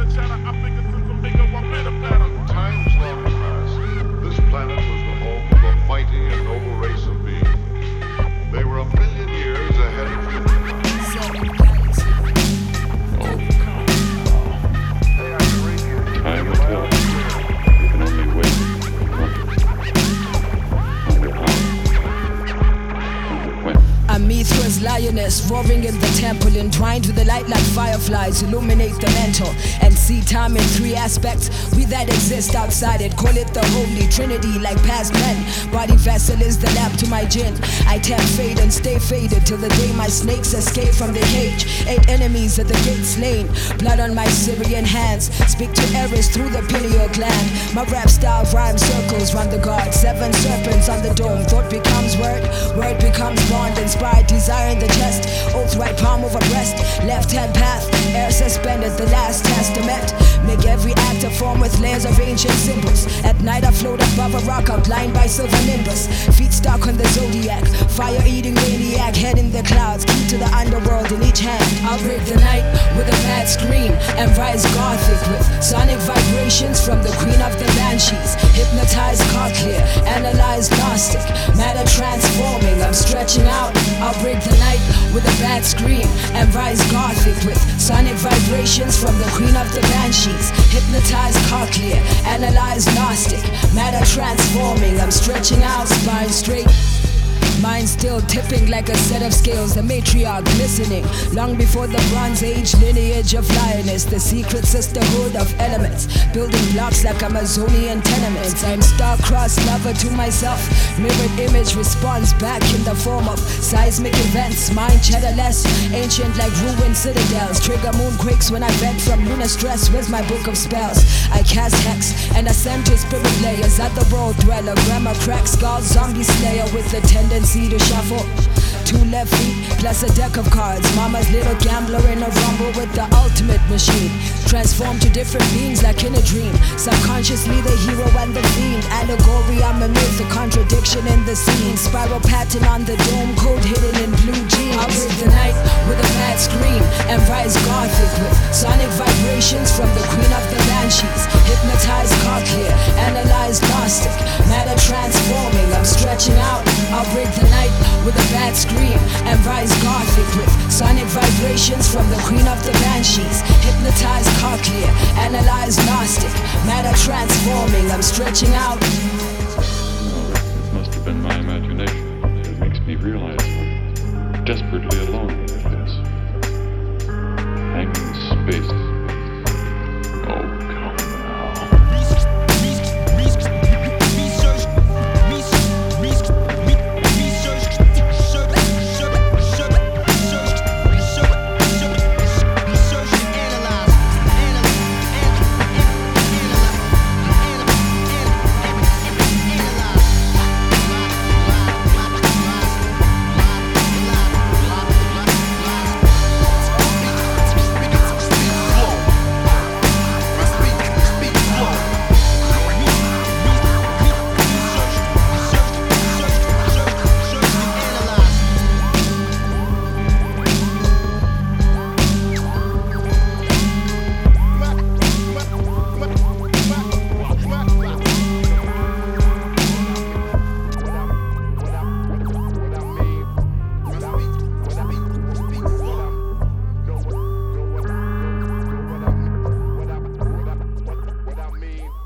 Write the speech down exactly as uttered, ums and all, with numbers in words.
Times long past, this planet was the home of a mighty and noble race of beings. They were a million years ahead of humankind. Time will tell. You can only wait. Wonder how. Wonder when. A Mithra's lioness roaring in the temple, entwined with the light like fireflies, illuminate the mental and see time in three aspects. We that exist outside it, call it the holy trinity, like past men. Body vessel is the lamp to my gin. I tap fade and stay faded till the day my snakes escape from the cage. Eight enemies at the gate slain, blood on my Syrian hands. Speak to errors through the pineal gland. My rap style rhyme circles round the guard. Seven serpents on the dome. Thought becomes word, word becomes bond. Inspired desire in the chest. Oath right palm over breast. Left hand path, air suspended. The last testament. Make every act a form with layers of ancient symbols. At night I float above a rock outlined by silver nimbus. Feet stuck on the zodiac. Fire eating maniac. Head in the clouds. Key to the underworld in each hand. I'll break the night with a bad scream and rise gothic with sonic vibrations from the queen of the banshees. Hypnotize clear, analyze gnostic, matter transforming. I'm stretching out. I'll break the night with a bad scream and rise gothic with sonic vibrations from the queen of the banshees. Hypnotize clear, analyze gnostic, matter transforming. I'm stretching out, spine straight. Mind still tipping like a set of scales, the matriarch glistening. Long before the Bronze Age lineage of lioness, the secret sisterhood of elements, building blocks like Amazonian tenements. I'm star-crossed lover to myself. Mirrored image responds back in the form of seismic events. Mind cheddarless, ancient like ruined citadels. Trigger moonquakes when I vent from lunar stress. Where's my book of spells? I cast hex and ascend to spirit layers. At the world dweller, grammar crack skull, zombie slayer with the tendency to shuffle. Two left feet plus a deck of cards. Mama's little gambler in a rumble with the ultimate machine. Transformed to different beings like in a dream. Subconsciously the hero and the fiend. Allegory, I'm a myth, a contradiction in the scene. Spiral pattern on the dome, code hidden in blue jeans. I'll break the night with a bad scream and rise gothic with sonic vibrations from the queen of the banshees. Hypnotize clear, analyze gnostic, matter transforming. I'm stretching out. I'll break the night with a bad scream and rise gothic with sonic vibrations from the queen of the banshees. Hypnotize clear, analyze gnostic, matter transforming. I'm stretching out.